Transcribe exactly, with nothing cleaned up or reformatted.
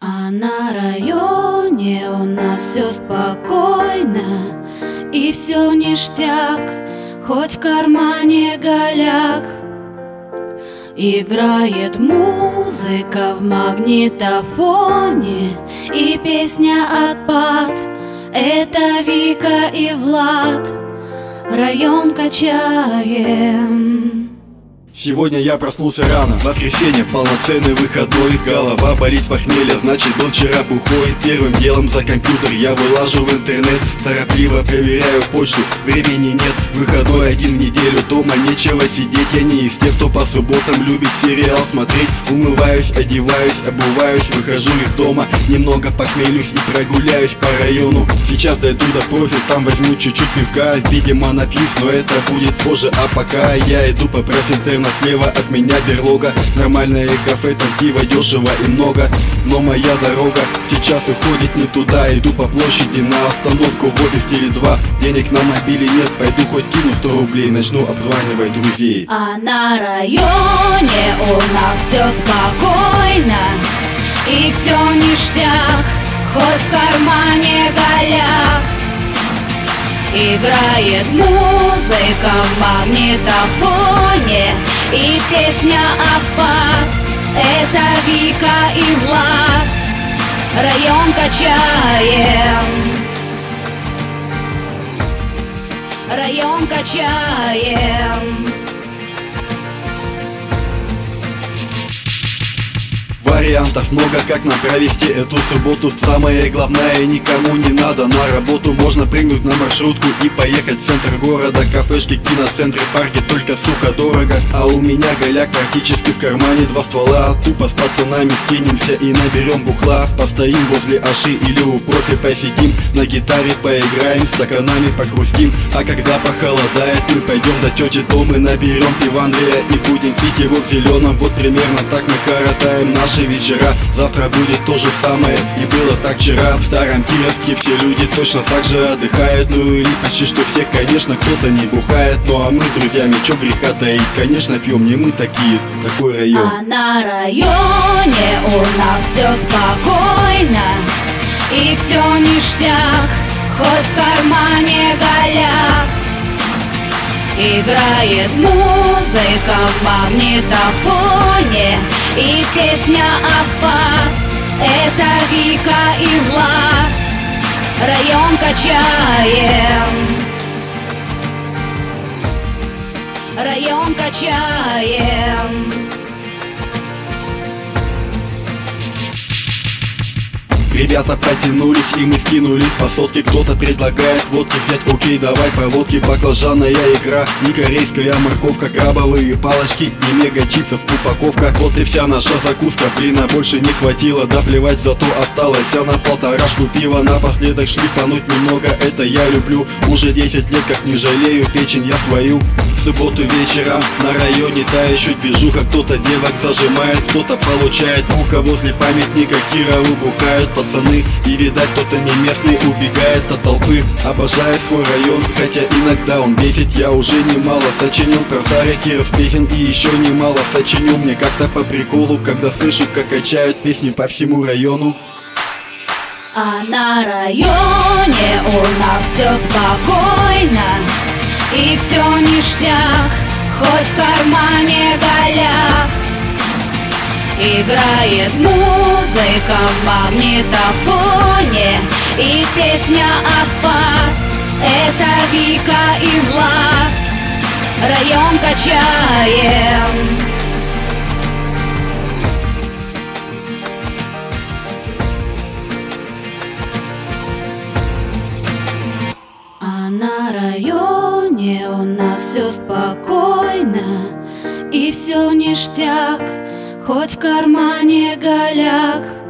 А на районе у нас все спокойно, и все ништяк, хоть в кармане голяк. Играет музыка в магнитофоне, и песня отпад. Это Вика и Влад, район качаем. Сегодня я проснулся рано, воскресенье, полноценный выходной. Голова болит с похмелья, значит был вчера бухой. Первым делом за компьютер я вылажу в интернет, торопливо проверяю почту, времени нет. Выходной один в неделю, дома нечего сидеть. Я не из тех, кто по субботам любит сериал смотреть. Умываюсь, одеваюсь, обуваюсь, выхожу из дома, немного похмелюсь и прогуляюсь по району. Сейчас дойду до профи, там возьму чуть-чуть пивка, видимо напьюсь, но это будет позже. А пока я иду поправь интернет, слева от меня берлога, нормальное кафе, там пива дешево и много. Но моя дорога сейчас уходит не туда. Иду по площади на остановку в офис Теле два. Денег на мобиле нет, пойду хоть кину сто рублей, начну обзванивать друзей. А на районе у нас все спокойно, и все ништяк, хоть в кармане голяк. Играет музыка в магнитофоне, и песня отпад. Это Вика и Влад, район качаем. Район качаем. Вариантов много, как нам провести эту субботу. Самое главное, никому не надо на работу. Можно прыгнуть на маршрутку и поехать в центр города. Кафешки, киноцентры, парки, только, сука, дорого. А у меня голяк практически в кармане, два ствола. Тупо с пацанами скинемся и наберем бухла. Постоим возле Аши или у профи посидим, на гитаре поиграем, стаканами похрустим. А когда похолодает, мы пойдем до тети Томы, наберем пива Андрея и будем пить его в зеленом. Вот примерно так мы коротаем наши вечера. Завтра будет то же самое, и было так вчера. В старом Кировске все люди точно так же отдыхают. Ну или почти что все, конечно, кто-то не бухает. Ну а мы с друзьями, чё греха таить, конечно пьем, не мы такие, такой район. А на районе у нас все спокойно, и все ништяк, хоть в кармане голяк. Играет музыка в магнитофоне, и песня отпад. Это Вика и Влад, район качаем. Район качаем. Ребята потянулись, и мы скинулись по сотке. Кто-то предлагает водки взять, окей, давай по водке. Баклажанная икра, не корейская морковка, крабовые палочки и мега чипсов упаковка. Вот и вся наша закуска, блин, а больше не хватило. Да плевать, зато осталось вся на полторашку пива. Напоследок шлифануть немного, это я люблю. Уже десять лет как не жалею, печень я свою. В субботу вечером на районе тает чуть движуха. Кто-то девок зажимает, кто-то получает в ухо. Возле памятника Кирову бухают пацаны, и видать кто-то не местный убегает от толпы. Обожаю свой район, хотя иногда он бесит. Я уже немало сочинил про старый Киров песен, и еще немало сочиню мне как-то по приколу, когда слышу, как качают песни по всему району. А на районе у нас все спокойно, и все ништяк, хоть в кармане голяк. Играет музыка в магнитофоне, и песня отпад. Это Вика и Влад, район качаем. А на районе у нас все спокойно, и все ништяк, хоть в кармане голяк.